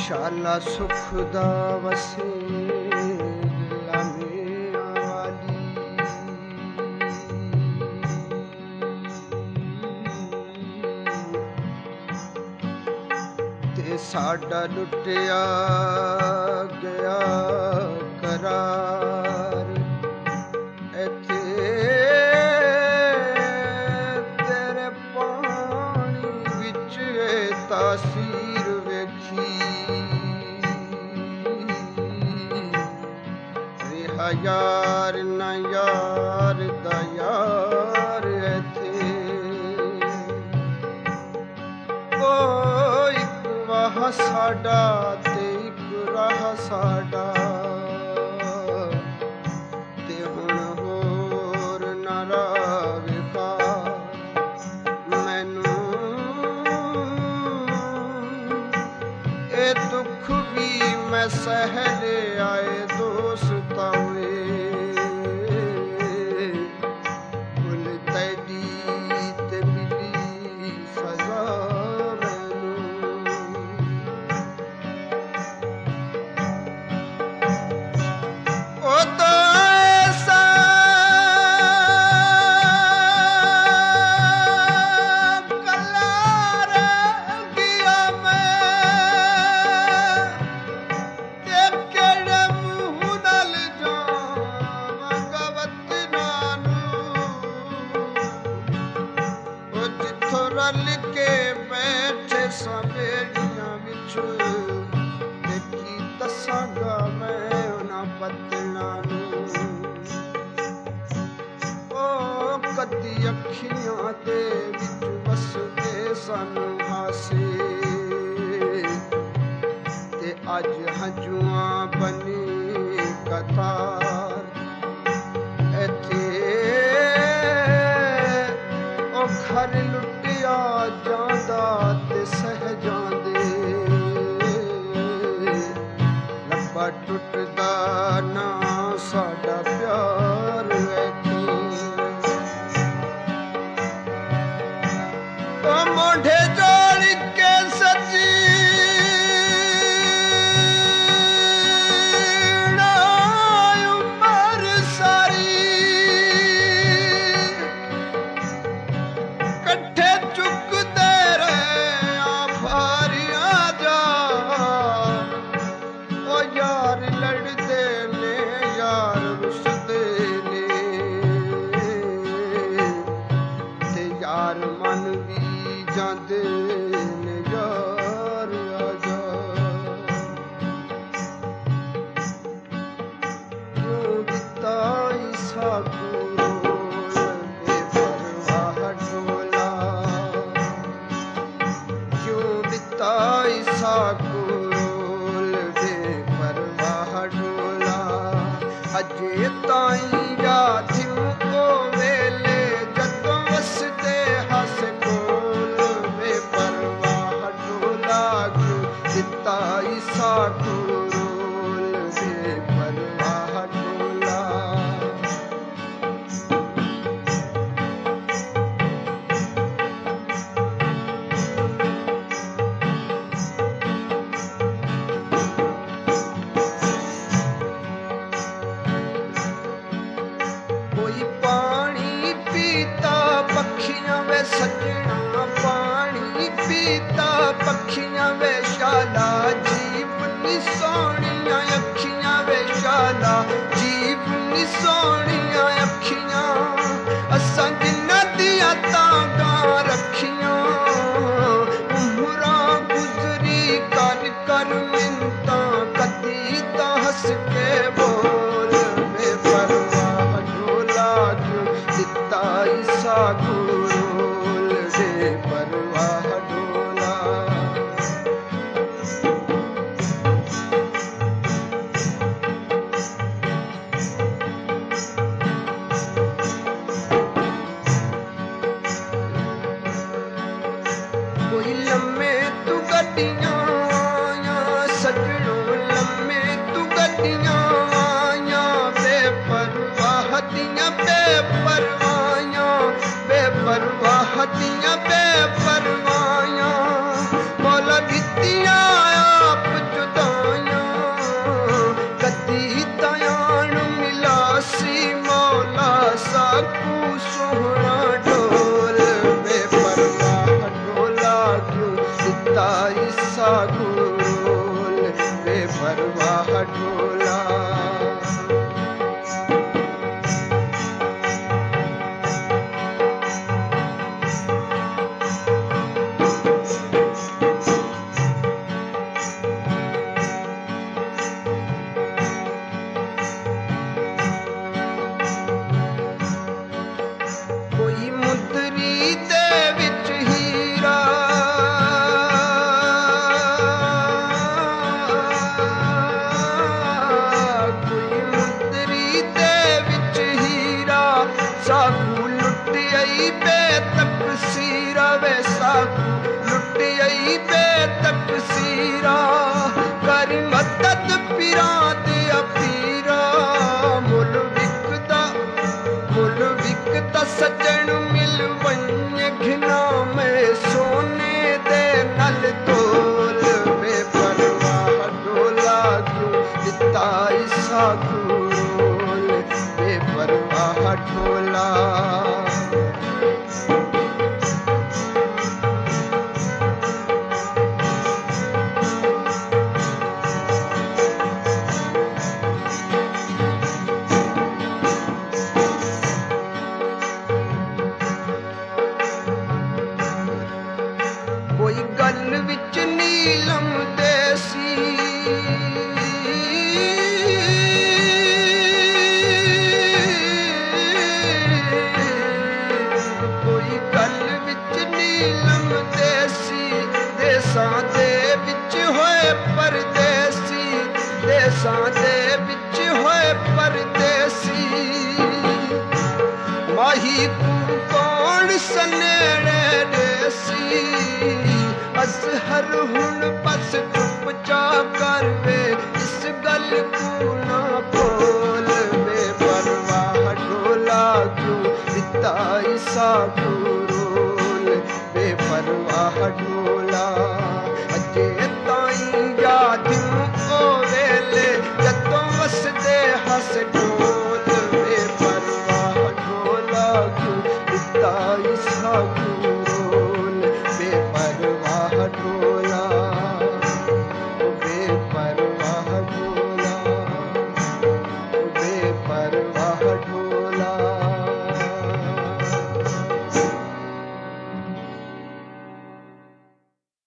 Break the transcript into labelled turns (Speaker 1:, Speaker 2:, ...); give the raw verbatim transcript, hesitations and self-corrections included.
Speaker 1: शाला सुख दा वसे साडा लुटिया गया करार इत्थे तेरे पानी विच तासीर वेखी रिहा यार ना यार दा यार इत्थे साडा ते इक राह साडा ते हुण होर ना रावेगा मैनू ए दुख भी मैं सह ले आए दोस्ता वे भुल तेरी ते मिली सजा रल के बैठे समेड़ियां विच देखी दसांगा मैं उन्हां बदनां नूं ओ कदी अखियां दे विच वसदे सन हासे ते अज हंजुआं बनी कतार इत्थे ओ घर लुटिया जांदा ते सह जांदे लब्बा टुटदा ना साडा प्यार ऐठी ओ मोढे जोड़ के सजी जांदे ने यार आजा क्यों दिता ईसा गुरोल बेपरवाह डोला क्यों दिता ईसा गुरोल बेपरवाह डोला अजे ताई यादियों को वेले जदों वसदे हस ईसा गुरोल बेपरवाह डोला कोई पानी पीता पखियां वे सजना पानी पीता पखियां वे शाला सोनिया अखियां वे शाला जीवनी सोनिया अखियां असां जिन्ना दिया तांगा रखियां उमरां गुजरी कर कर मिन्नतां कदी तां हस के बोल बेपरवाह डोला क्यों दिता ईसा गुरोल बेपरवाह डोला कोई लम्मे तू गड्डियां सजनों लम्मे तू गड्डियां बेपरवाह दियां बेपरवाहियां बेपरवाह दियां बेपरवाहियां मौला दित्तियां आप जो तक सीरा वैसा लुट आई बेतक सीरा कर मदद पीरा दिया पीरा मुल विकदा मुल विकदा सजन मिल वन्य घिना में सोने दे नल तोल बेपरवाह डोला क्यों दिता ईसा रोल बेपरवाह डोला कोई गल विच नीलम देसी कोई गल विच नीलम देसी देसां दे विच होए परदेसी देसां दे विच होए परदेसी माही तू कौन सनेड़े देसी असहर हुन बस चुप चा कर वे इस गल को ना बोल बेपरवाह डोला क्यों दिता ईसा को रोल बेपरवाह डोला